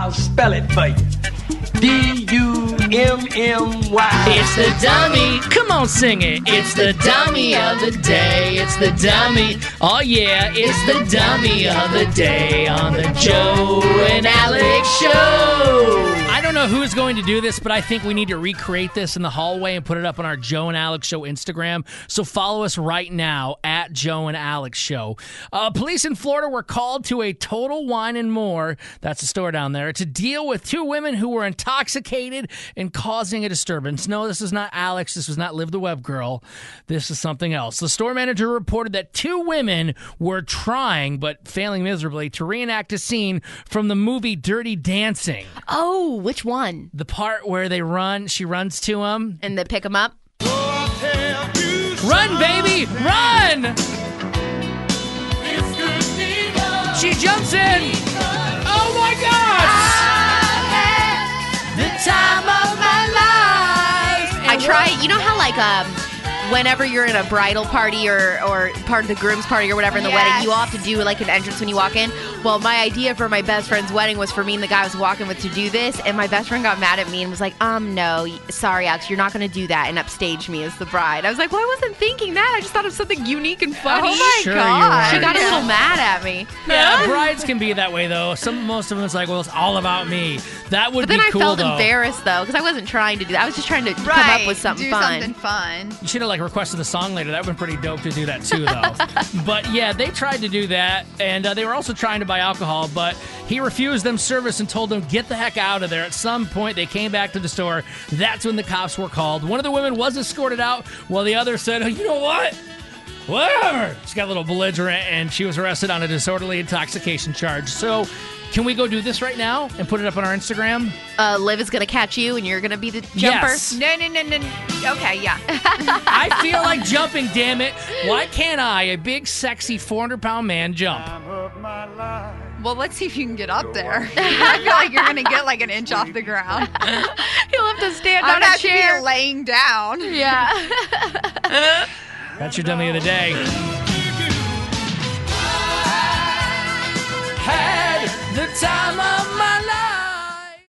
I'll spell it for you. D-U-M-M-Y. It's the dummy. Come on, sing it. It's the dummy of the day. It's the dummy. Oh, yeah. It's the dummy of the day on the Joe and Alex Show. I don't know who's going to do this, but I think we need to recreate this in the hallway and put it up on our Joe and Alex Show Instagram. So follow us right now at Joe and Alex Show. Police in Florida were called to a Total Wine and More, that's the store down there, to deal with two women who were intoxicated and causing a disturbance. No, this is not Alex. This was not Liv the Web Girl. This is something else. The store manager reported that two women were trying, but failing miserably, to reenact a scene from the movie Dirty Dancing. Oh, which one? The part where she runs to him. And they pick him up? Run, baby! Run! She jumps in! Oh my gosh! The time of my life! I try, you know how whenever you're in a bridal party or part of the groom's party or whatever in the wedding, you all have to do like an entrance when you walk in. Well, my idea for my best friend's wedding was for me and the guy I was walking with to do this, and my best friend got mad at me and was like, no, sorry, Alex, you're not going to do that, and upstaged me as the bride. I was like, well, I wasn't thinking that. I just thought of something unique and funny. Oh my God. She got a little mad at me. Yeah, brides can be that way, though. Most of them, it's like, well, it's all about me. That would be cool, though. But then I felt embarrassed, though, because I wasn't trying to do that. I was just trying to come up with something fun. You should have, requested the song later. That would have been pretty dope to do that, too, though. But, yeah, they tried to do that, and they were also trying to buy alcohol, but he refused them service and told them, get the heck out of there. At some point, they came back to the store. That's when the cops were called. One of the women was escorted out, while the other said, oh, you know what? Whatever. She got a little belligerent, and she was arrested on a disorderly intoxication charge. So, can we go do this right now and put it up on our Instagram? Liv is going to catch you, and you're going to be the jumper? Yes. No. Okay, yeah. I feel like jumping, damn it. Why can't I, a big, sexy, 400-pound man, jump? Well, let's see if you can get up there. I feel like you're going to get like an inch off the ground. You'll have to stand on a chair. Be laying down. Yeah. That's your dummy of the day. Had the time of my life.